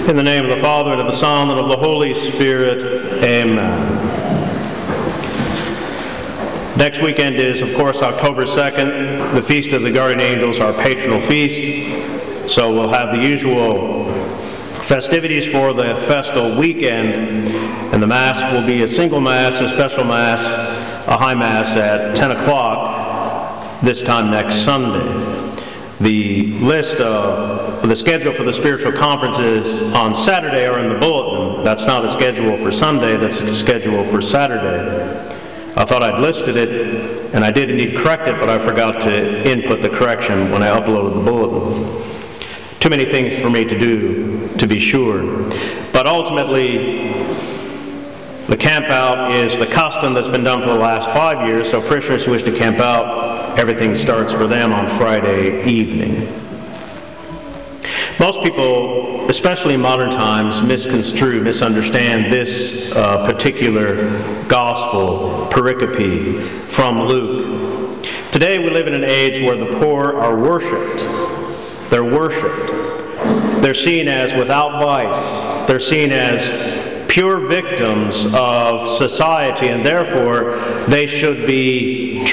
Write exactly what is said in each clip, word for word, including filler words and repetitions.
In the name of the Father, and of the Son, and of the Holy Spirit, amen. Next weekend is, of course, October second, the Feast of the Guardian Angels, our patronal feast. So we'll have the usual festivities for the festal weekend, and the Mass will be a single Mass, a special Mass, a High Mass at ten o'clock this time next Sunday. The list of the schedule for the spiritual conferences on Saturday are in the bulletin. That's not a schedule for Sunday, that's a schedule for Saturday. I thought I'd listed it, and I did indeed correct it, but I forgot to input the correction when I uploaded the bulletin. Too many things for me to do, to be sure. But ultimately, the camp out is the custom that's been done for the last five years, so parishioners who wish to camp out, everything starts for them on Friday evening. Most people, especially in modern times, misconstrue, misunderstand this uh, particular gospel, pericope from Luke. Today we live in an age where the poor are worshipped. They're worshipped. They're seen as without vice. They're seen as pure victims of society, and therefore they should be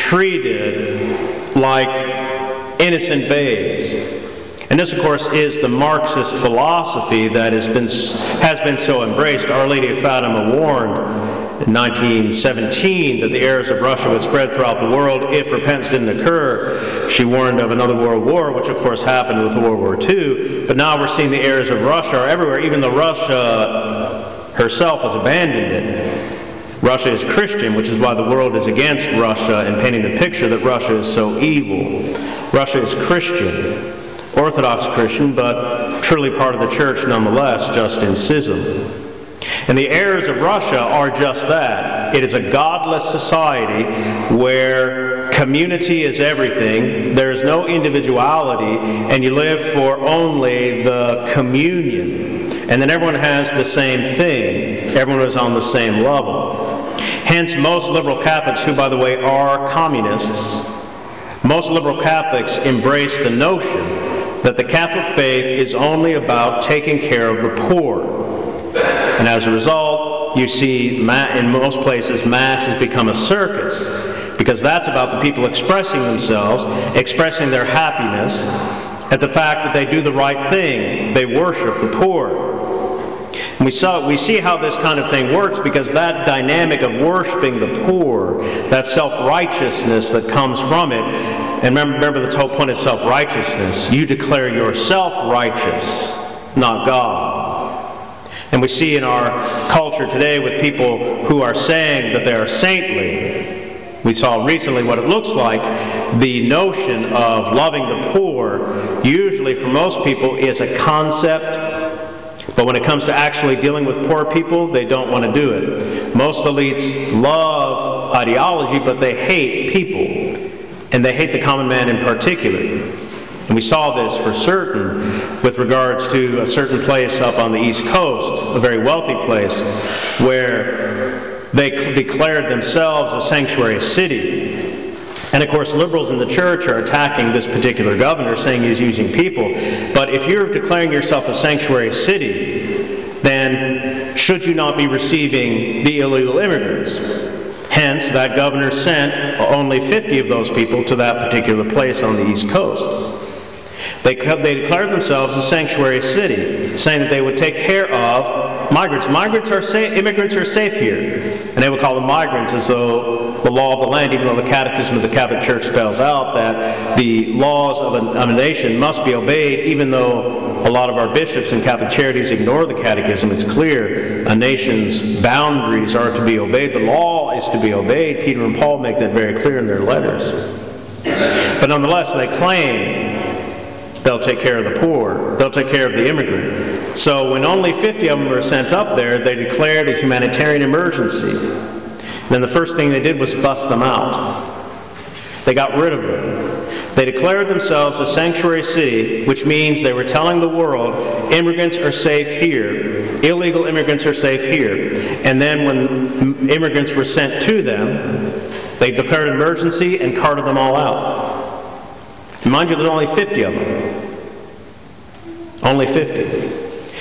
treated like innocent babes. And this, of course, is the Marxist philosophy that has been, has been so embraced. Our Lady of Fatima warned in nineteen seventeen that the errors of Russia would spread throughout the world if repentance didn't occur. She warned of another world war, which of course happened with World War Two. But now we're seeing the errors of Russia are everywhere. Even though Russia herself has abandoned it. Russia is Christian, which is why the world is against Russia and painting the picture that Russia is so evil. Russia is Christian, Orthodox Christian, but truly part of the church nonetheless, just in schism. And the errors of Russia are just that. It is a godless society where community is everything, there is no individuality, and you live for only the communion. And then everyone has the same thing. Everyone is on the same level. Hence, most liberal Catholics, who, by the way, are communists, most liberal Catholics embrace the notion that the Catholic faith is only about taking care of the poor. And as a result, you see in most places Mass has become a circus, because that's about the people expressing themselves, expressing their happiness at the fact that they do the right thing. They worship the poor. And we, saw, we see how this kind of thing works, because that dynamic of worshiping the poor, that self-righteousness that comes from it, and remember, remember the whole point of self-righteousness. You declare yourself righteous, not God. And we see in our culture today with people who are saying that they are saintly. We saw recently what it looks like. The notion of loving the poor, usually for most people, is a concept. But when it comes to actually dealing with poor people, they don't want to do it. Most elites love ideology, but they hate people. And they hate the common man in particular. And we saw this for certain with regards to a certain place up on the East Coast, a very wealthy place, where they declared themselves a sanctuary city. And of course, liberals in the church are attacking this particular governor, saying he's using people. But if you're declaring yourself a sanctuary city, then should you not be receiving the illegal immigrants? Hence, that governor sent only fifty of those people to that particular place on the East Coast. They, they declared themselves a sanctuary city, saying that they would take care of migrants. Migrants are safe, immigrants are safe here. And they would call them migrants as though the law of the land, even though the Catechism of the Catholic Church spells out that the laws of a, of a nation must be obeyed, even though a lot of our bishops and Catholic charities ignore the Catechism. It's clear a nation's boundaries are to be obeyed. The law is to be obeyed. Peter and Paul make that very clear in their letters. But nonetheless, they claim they'll take care of the poor. They'll take care of the immigrant. So when only fifty of them were sent up there, they declared a humanitarian emergency. And then the first thing they did was bust them out. They got rid of them. They declared themselves a sanctuary city, which means they were telling the world, immigrants are safe here. Illegal immigrants are safe here. And then when immigrants were sent to them, they declared an emergency and carted them all out. And mind you, there's only fifty of them. Only fifty.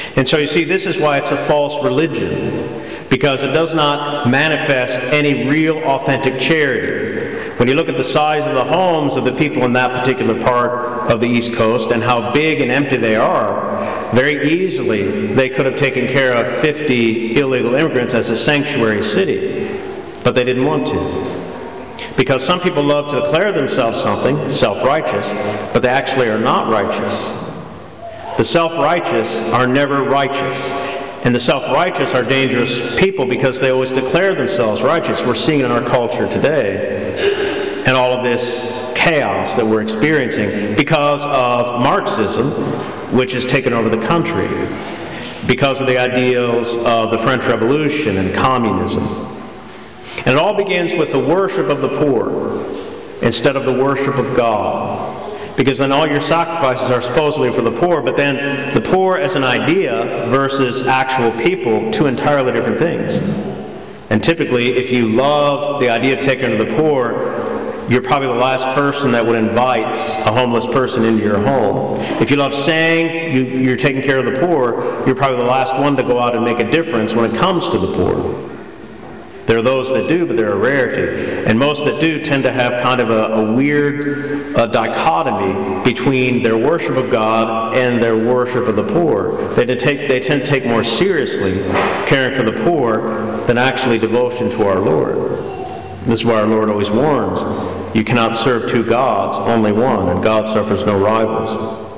And so you see, this is why it's a false religion, because it does not manifest any real authentic charity. When you look at the size of the homes of the people in that particular part of the East Coast and how big and empty they are, very easily they could have taken care of fifty illegal immigrants as a sanctuary city, but they didn't want to. Because some people love to declare themselves something, self-righteous, but they actually are not righteous. The self-righteous are never righteous. And the self-righteous are dangerous people because they always declare themselves righteous. We're seeing it in our culture today. And all of this chaos that we're experiencing because of Marxism, which has taken over the country. Because of the ideals of the French Revolution and communism. And it all begins with the worship of the poor instead of the worship of God. Because then all your sacrifices are supposedly for the poor, but then the poor as an idea versus actual people, two entirely different things. And typically, if you love the idea of taking care of the poor, you're probably the last person that would invite a homeless person into your home. If you love saying you, you're taking care of the poor, you're probably the last one to go out and make a difference when it comes to the poor. There are those that do, but they're a rarity. And most that do tend to have kind of a, a weird uh, dichotomy between their worship of God and their worship of the poor. They, take, they tend to take more seriously caring for the poor than actually devotion to our Lord. This is why our Lord always warns, you cannot serve two gods, only one, and God suffers no rivals.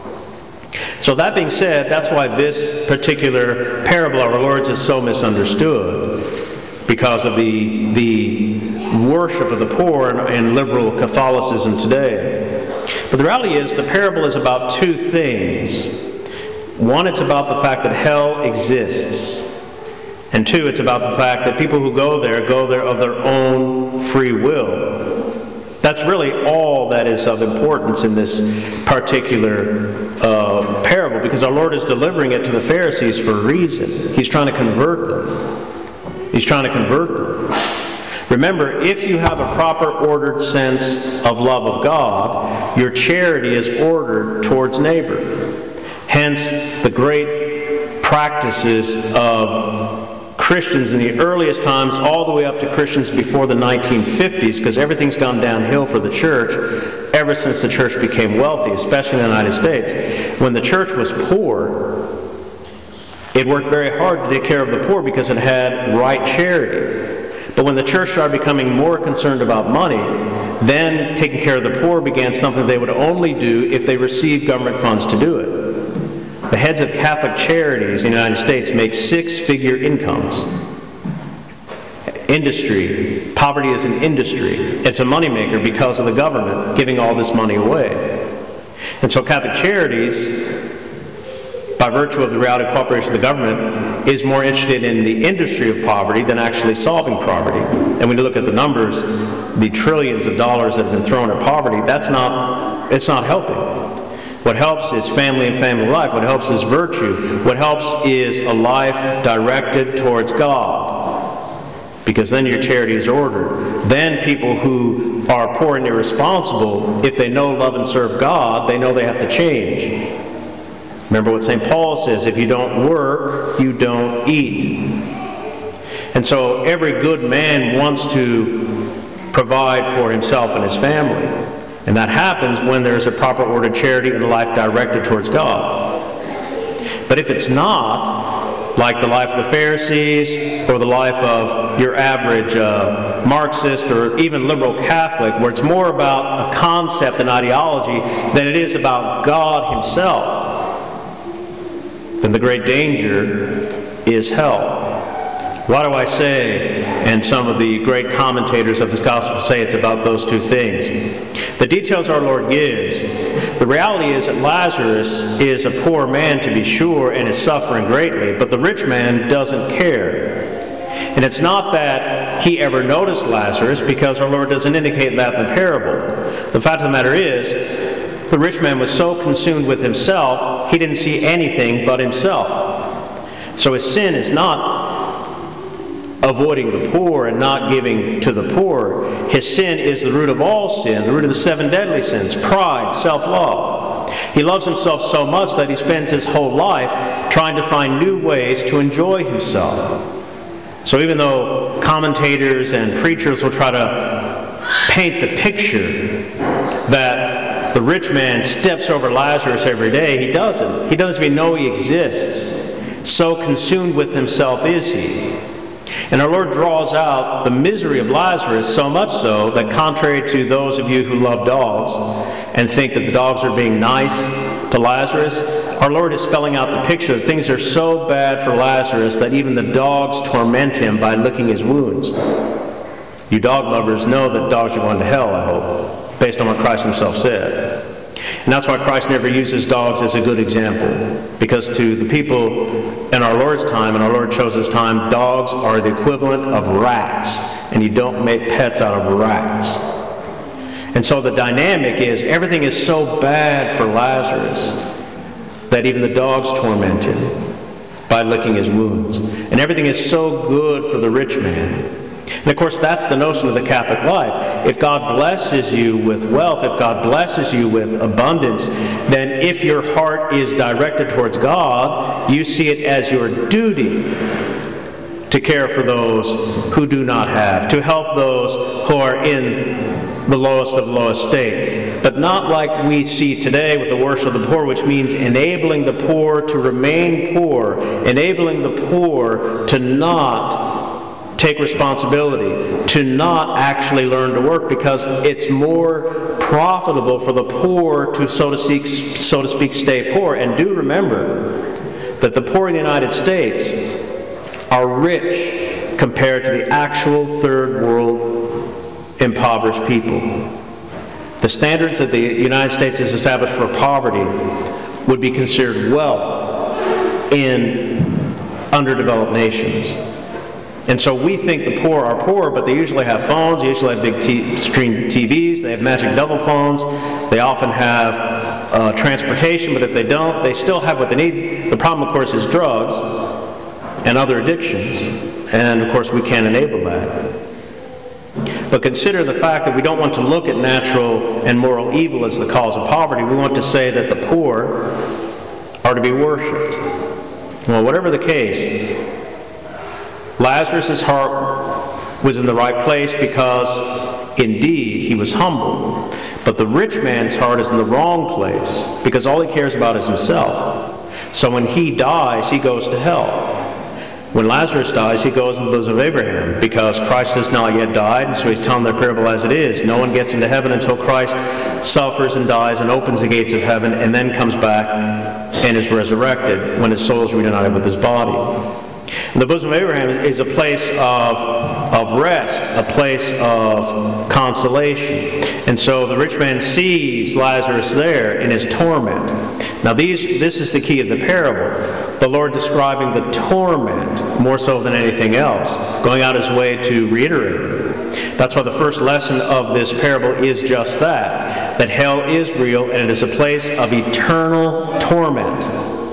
So that being said, that's why this particular parable of our Lord's is so misunderstood. Because of the, the worship of the poor in, in liberal Catholicism today. But the reality is, the parable is about two things. One, it's about the fact that hell exists. And two, it's about the fact that people who go there, go there of their own free will. That's really all that is of importance in this particular uh, parable, because our Lord is delivering it to the Pharisees for a reason. He's trying to convert them. He's trying to convert them. Remember, if you have a proper ordered sense of love of God, your charity is ordered towards neighbor. Hence, the great practices of Christians in the earliest times, all the way up to Christians before the nineteen fifties, because everything's gone downhill for the church ever since the church became wealthy, especially in the United States. When the church was poor, it worked very hard to take care of the poor because it had right charity. But when the church started becoming more concerned about money, then taking care of the poor began something they would only do if they received government funds to do it. The heads of Catholic charities in the United States make six-figure incomes. Industry. Poverty is an industry. It's a moneymaker because of the government giving all this money away. And so Catholic charities, by virtue of the reality of cooperation of the government, is more interested in the industry of poverty than actually solving poverty. And when you look at the numbers, the trillions of dollars that have been thrown at poverty, that's not, it's not helping. What helps is family and family life. What helps is virtue. What helps is a life directed towards God. Because then your charity is ordered. Then people who are poor and irresponsible, if they know, love, and serve God, they know they have to change. Remember what Saint Paul says, if you don't work, you don't eat. And so every good man wants to provide for himself and his family. And that happens when there's a proper ordered charity and a life directed towards God. But if it's not, like the life of the Pharisees or the life of your average uh, Marxist or even liberal Catholic, where it's more about a concept and ideology than it is about God himself, then the great danger is hell. Why do I say, and some of the great commentators of this gospel say it's about those two things? The details our Lord gives, the reality is that Lazarus is a poor man to be sure and is suffering greatly, but the rich man doesn't care. And it's not that he ever noticed Lazarus, because our Lord doesn't indicate that in the parable. The fact of the matter is, the rich man was so consumed with himself, he didn't see anything but himself. So his sin is not avoiding the poor and not giving to the poor. His sin is the root of all sin, the root of the seven deadly sins: pride, self-love. He loves himself so much that he spends his whole life trying to find new ways to enjoy himself. So even though commentators and preachers will try to paint the picture that the rich man steps over Lazarus every day, he doesn't. He doesn't even know he exists. So consumed with himself is he. And our Lord draws out the misery of Lazarus so much so that, contrary to those of you who love dogs and think that the dogs are being nice to Lazarus, our Lord is spelling out the picture that things are so bad for Lazarus that even the dogs torment him by licking his wounds. You dog lovers know that dogs are going to hell, I hope, based on what Christ himself said. And that's why Christ never uses dogs as a good example. Because to the people in our Lord's time, and our Lord chose his time, dogs are the equivalent of rats. And you don't make pets out of rats. And so the dynamic is, everything is so bad for Lazarus that even the dogs torment him by licking his wounds. And everything is so good for the rich man. And of course, that's the notion of the Catholic life. If God blesses you with wealth, if God blesses you with abundance, then if your heart is directed towards God, you see it as your duty to care for those who do not have, to help those who are in the lowest of low estate. But not like we see today with the worship of the poor, which means enabling the poor to remain poor, enabling the poor to not take responsibility, to not actually learn to work, because it's more profitable for the poor to, so to speak, so to speak, stay poor. And do remember that the poor in the United States are rich compared to the actual third world impoverished people. The standards that the United States has established for poverty would be considered wealth in underdeveloped nations. And so we think the poor are poor, but they usually have phones, they usually have big t screen T Vs, they have magic double phones, they often have uh, transportation, but if they don't, they still have what they need. The problem, of course, is drugs and other addictions, and of course we can't enable that. But consider the fact that we don't want to look at natural and moral evil as the cause of poverty. We want to say that the poor are to be worshipped. Well, whatever the case, Lazarus' heart was in the right place because, indeed, he was humble. But the rich man's heart is in the wrong place because all he cares about is himself. So when he dies, he goes to hell. When Lazarus dies, he goes in the bosom of Abraham because Christ has not yet died, and so he's telling the parable as it is. No one gets into heaven until Christ suffers and dies and opens the gates of heaven and then comes back and is resurrected when his soul is reunited with his body. And the bosom of Abraham is a place of, of rest, a place of consolation. And so the rich man sees Lazarus there in his torment. Now these, this is the key of the parable. The Lord describing the torment more so than anything else, going out his way to reiterate it. That's why the first lesson of this parable is just that, that hell is real and it is a place of eternal torment.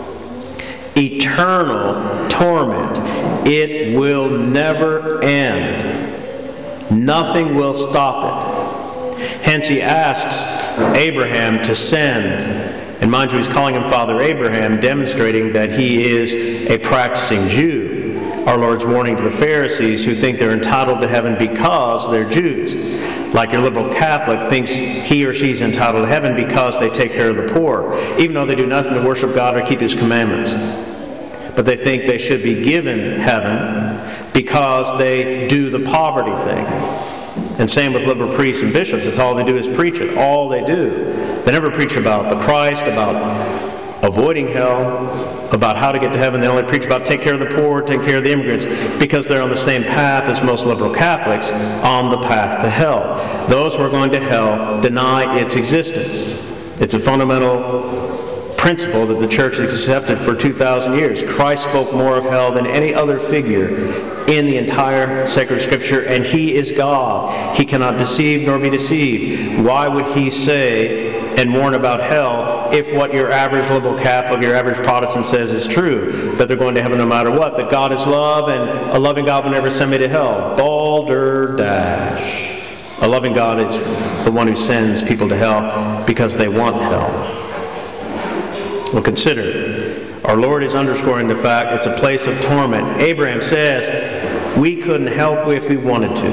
Eternal torment. It will never end. Nothing will stop it. Hence he asks Abraham to send, and mind you, he's calling him Father Abraham, demonstrating that he is a practicing Jew. Our Lord's warning to the Pharisees who think they're entitled to heaven because they're Jews. Like your liberal Catholic thinks he or she's entitled to heaven because they take care of the poor, even though they do nothing to worship God or keep his commandments. But they think they should be given heaven because they do the poverty thing. And same with liberal priests and bishops. It's all they do is preach it. All they do. They never preach about the Christ, about avoiding hell, about how to get to heaven. They only preach about take care of the poor, take care of the immigrants, because they're on the same path as most liberal Catholics, on the path to hell. Those who are going to hell deny its existence. It's a fundamental principle that the church has accepted for two thousand years. Christ spoke more of hell than any other figure in the entire sacred scripture, and he is God. He cannot deceive nor be deceived. Why would he say and warn about hell if what your average liberal Catholic, your average Protestant says is true, that they're going to heaven no matter what, that God is love and a loving God will never send me to hell? Balderdash. A loving God is the one who sends people to hell because they want hell. Well, consider, our Lord is underscoring the fact it's a place of torment. Abraham says we couldn't help if we wanted to.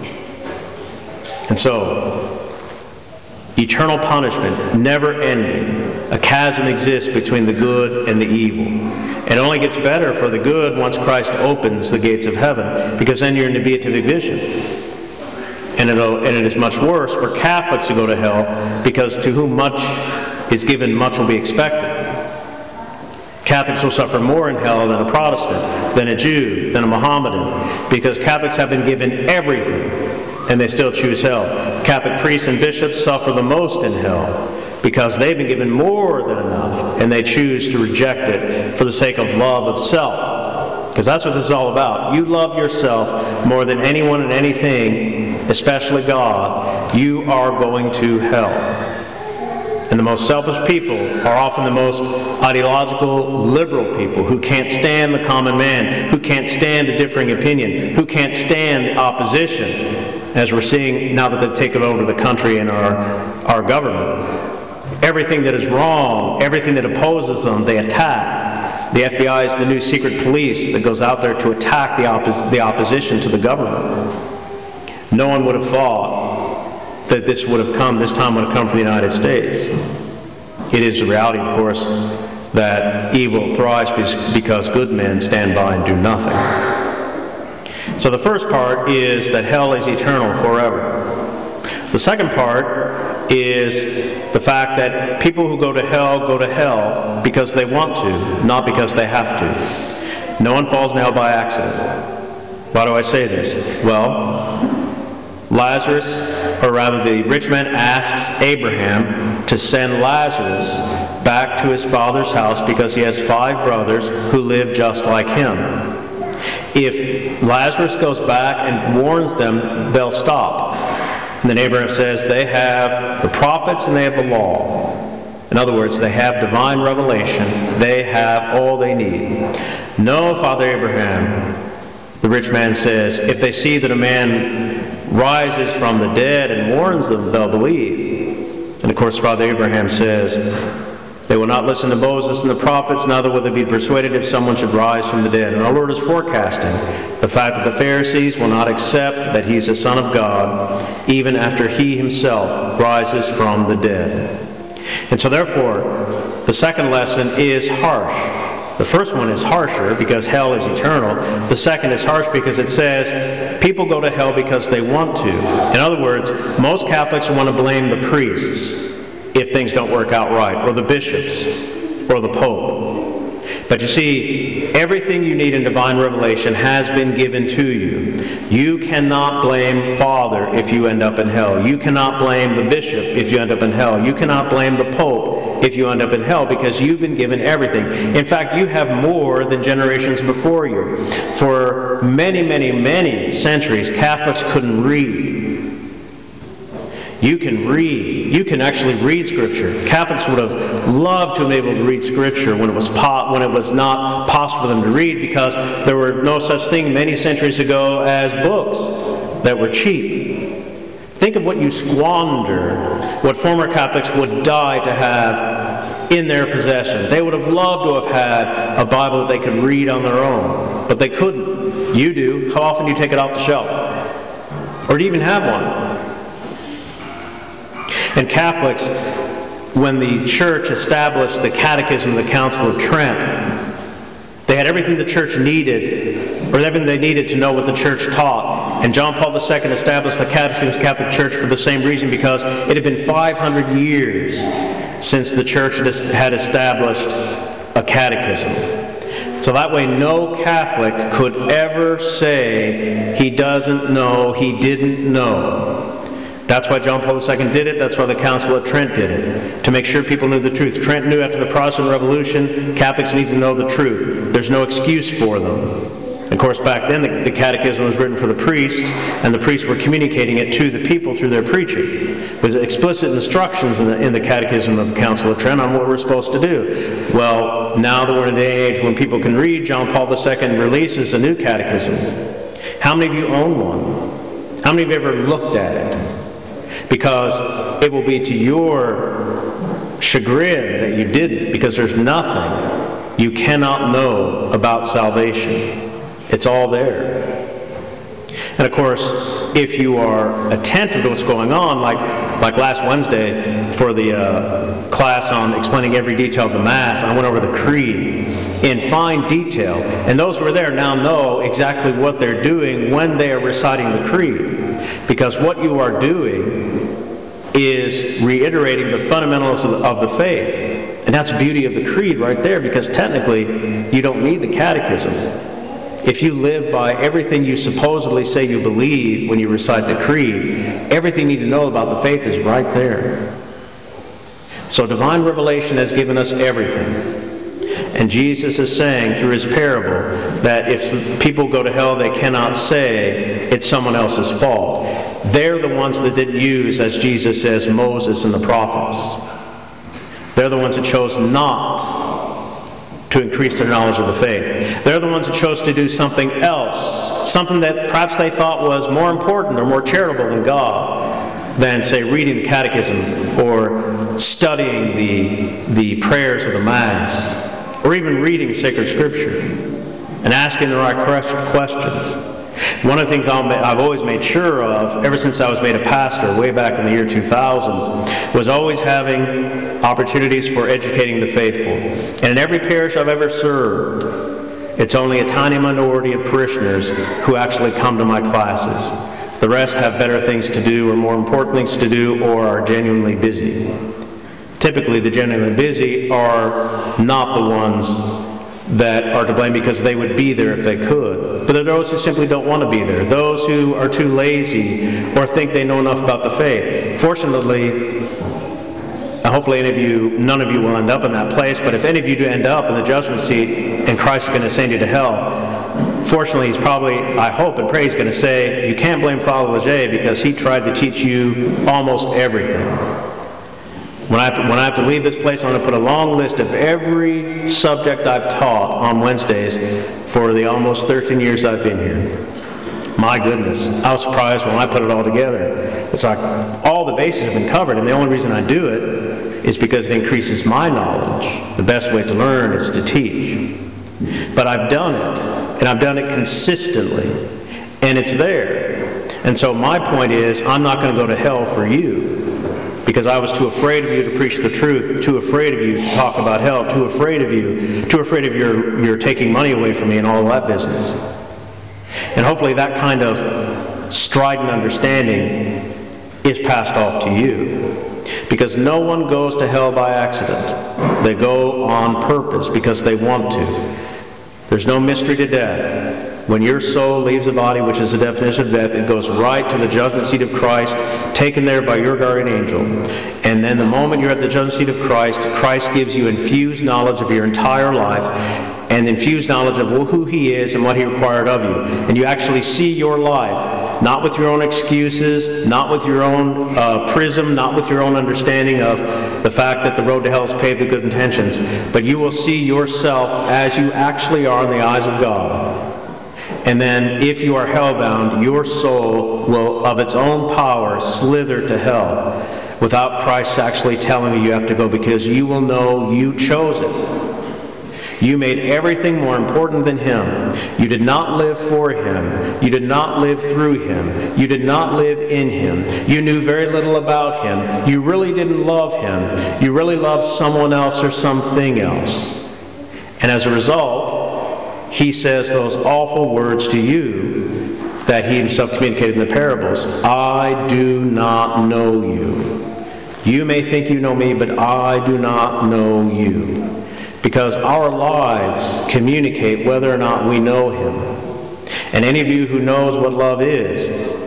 And so, eternal punishment, never ending. A chasm exists between the good and the evil. It only gets better for the good once Christ opens the gates of heaven, because then you're in the beatific vision. And, it'll, and it is much worse for Catholics to go to hell, because to whom much is given, much will be expected. Catholics will suffer more in hell than a Protestant, than a Jew, than a Mohammedan, because Catholics have been given everything, and they still choose hell. Catholic priests and bishops suffer the most in hell, because they've been given more than enough, and they choose to reject it for the sake of love of self. Because that's what this is all about. You love yourself more than anyone and anything, especially God, you are going to hell. And the most selfish people are often the most ideological, liberal people who can't stand the common man, who can't stand a differing opinion, who can't stand the opposition, as we're seeing now that they've taken over the country and our, our government. Everything that is wrong, everything that opposes them, they attack. The F B I is the new secret police that goes out there to attack the, oppos- the opposition to the government. No one would have thought that this would have come, this time would have come from the United States. It is the reality, of course, that evil thrives because good men stand by and do nothing. So the first part is that hell is eternal forever. The second part is the fact that people who go to hell go to hell because they want to, not because they have to. No one falls in hell by accident. Why do I say this? Well, Lazarus, or rather the rich man asks Abraham to send Lazarus back to his father's house because he has five brothers who live just like him. If Lazarus goes back and warns them, they'll stop. And then Abraham says they have the prophets and they have the law. In other words, they have divine revelation. They have all they need. No, Father Abraham, the rich man says, if they see that a man rises from the dead and warns them, they'll believe. And of course, Father Abraham says, they will not listen to Moses and the prophets, neither will they be persuaded if someone should rise from the dead. And our Lord is forecasting the fact that the Pharisees will not accept that he's a Son of God, even after he himself rises from the dead. And so therefore, the second lesson is harsh. The first one is harsher because hell is eternal. The second is harsh because it says people go to hell because they want to. In other words, most Catholics want to blame the priests if things don't work out right, or the bishops, or the Pope. But you see, everything you need in divine revelation has been given to you. You cannot blame Father if you end up in hell. You cannot blame the bishop if you end up in hell. You cannot blame the Pope if you end up in hell, because you've been given everything. In fact, you have more than generations before you. For many, many, many centuries, Catholics couldn't read. You can read. You can actually read Scripture. Catholics would have loved to have been able to read Scripture when it was po- when it was not possible for them to read, because there were no such thing many centuries ago as books that were cheap. Think of what you squander, what former Catholics would die to have in their possession. They would have loved to have had a Bible that they could read on their own, but they couldn't. You do. How often do you take it off the shelf? Or do you even have one? And Catholics, when the Church established the Catechism of the Council of Trent, they had everything the Church needed, or everything they needed to know what the Church taught. And John Paul the Second established the Catechism of the Catholic Church for the same reason, because it had been five hundred years since the Church had established a catechism. So that way no Catholic could ever say he doesn't know, he didn't know. That's why John Paul the Second did it. That's why the Council of Trent did it, to make sure people knew the truth. Trent knew after the Protestant Revolution, Catholics need to know the truth. There's no excuse for them. Of course, back then, the, the Catechism was written for the priests, and the priests were communicating it to the people through their preaching, with explicit instructions in the, in the Catechism of the Council of Trent on what we're supposed to do. Well, now that we're in a day and age when people can read, John Paul the Second releases a new catechism. How many of you own one? How many of you ever looked at it? Because it will be to your chagrin that you didn't, because there's nothing you cannot know about salvation. It's all there. And of course, if you are attentive to what's going on, like, like last Wednesday for the uh, class on explaining every detail of the Mass, I went over the Creed in fine detail. And those who are there now know exactly what they're doing when they are reciting the Creed. Because what you are doing is reiterating the fundamentals of the, of the faith. And that's the beauty of the Creed right there, because technically you don't need the catechism. If you live by everything you supposedly say you believe when you recite the Creed, everything you need to know about the faith is right there. So divine revelation has given us everything. And Jesus is saying through his parable that if people go to hell, they cannot say it's someone else's fault. They're the ones that didn't use, as Jesus says, Moses and the prophets. They're the ones that chose not to increase their knowledge of the faith. They're the ones that chose to do something else, something that perhaps they thought was more important or more charitable than God, than, say, reading the catechism or studying the, the prayers of the Mass, or even reading sacred Scripture and asking the right questions. One of the things I've always made sure of, ever since I was made a pastor way back in the year two thousand, was always having opportunities for educating the faithful. And in every parish I've ever served, it's only a tiny minority of parishioners who actually come to my classes. The rest have better things to do or more important things to do, or are genuinely busy. Typically, the genuinely busy are not the ones that are to blame, because they would be there if they could. But there are those who simply don't want to be there. Those who are too lazy or think they know enough about the faith. Fortunately, hopefully any of you, none of you will end up in that place, but if any of you do end up in the judgment seat and Christ is going to send you to hell, fortunately he's probably, I hope and pray, he's going to say, you can't blame Father Leger because he tried to teach you almost everything. When I, have to, when I have to leave this place, I'm going to put a long list of every subject I've taught on Wednesdays for the almost thirteen years I've been here. My goodness, I was surprised when I put it all together. It's like all the bases have been covered, and the only reason I do it is because it increases my knowledge. The best way to learn is to teach. But I've done it, and I've done it consistently, and it's there. And so my point is, I'm not going to go to hell for you, because I was too afraid of you to preach the truth, too afraid of you to talk about hell, too afraid of you, too afraid of your, your taking money away from me and all of that business. And hopefully that kind of strident understanding is passed off to you. Because no one goes to hell by accident. They go on purpose because they want to. There's no mystery to death. When your soul leaves the body, which is the definition of death, it goes right to the judgment seat of Christ, taken there by your guardian angel. And then the moment you're at the judgment seat of Christ, Christ gives you infused knowledge of your entire life, and infused knowledge of who he is and what he required of you. And you actually see your life, not with your own excuses, not with your own uh, prism, not with your own understanding of the fact that the road to hell is paved with good intentions, but you will see yourself as you actually are in the eyes of God. And then, if you are hellbound, your soul will, of its own power, slither to hell without Christ actually telling you you have to go, because you will know you chose it. You made everything more important than him. You did not live for him. You did not live through him. You did not live in him. You knew very little about him. You really didn't love him. You really loved someone else or something else. And as a result, he says those awful words to you that he himself communicated in the parables. I do not know you. You may think you know me, but I do not know you. Because our lives communicate whether or not we know him. And any of you who knows what love is,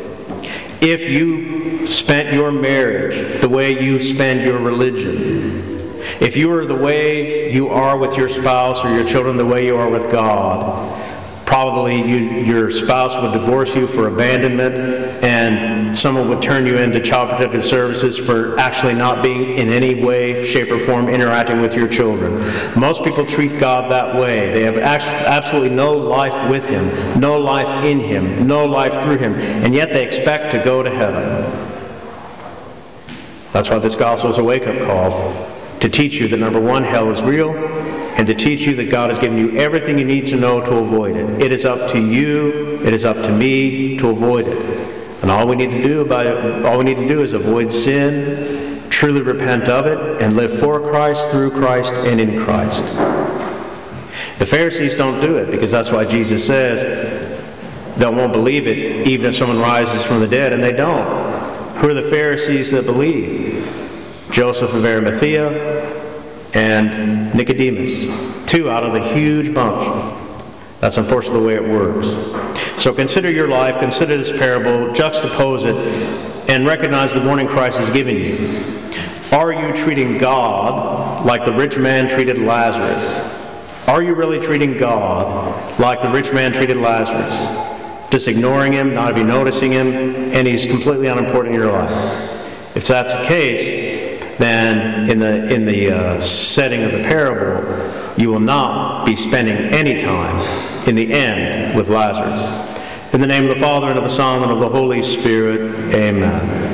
if you spent your marriage the way you spend your religion, if you are the way you are with your spouse or your children the way you are with God, probably you, your spouse would divorce you for abandonment, and someone would turn you into Child Protective Services for actually not being in any way, shape, or form interacting with your children. Most people treat God that way. They have absolutely no life with him, no life in him, no life through him, and yet they expect to go to heaven. That's why this gospel is a wake-up call to teach you that, number one, hell is real, and to teach you that God has given you everything you need to know to avoid it. It is up to you, it is up to me to avoid it. And all we need to do about it, all we need to do is avoid sin, truly repent of it, and live for Christ, through Christ, and in Christ. The Pharisees don't do it, because that's why Jesus says they won't believe it even if someone rises from the dead, and they don't. Who are the Pharisees that believe? Joseph of Arimathea and Nicodemus. Two out of the huge bunch. That's unfortunately the way it works. So consider your life, consider this parable, juxtapose it, and recognize the warning Christ has given you. Are you treating God like the rich man treated Lazarus? Are you really treating God like the rich man treated Lazarus? Just ignoring him, not even noticing him, and he's completely unimportant in your life. If that's the case, then in the, in the uh, setting of the parable, you will not be spending any time in the end with Lazarus. In the name of the Father, and of the Son, and of the Holy Spirit, amen.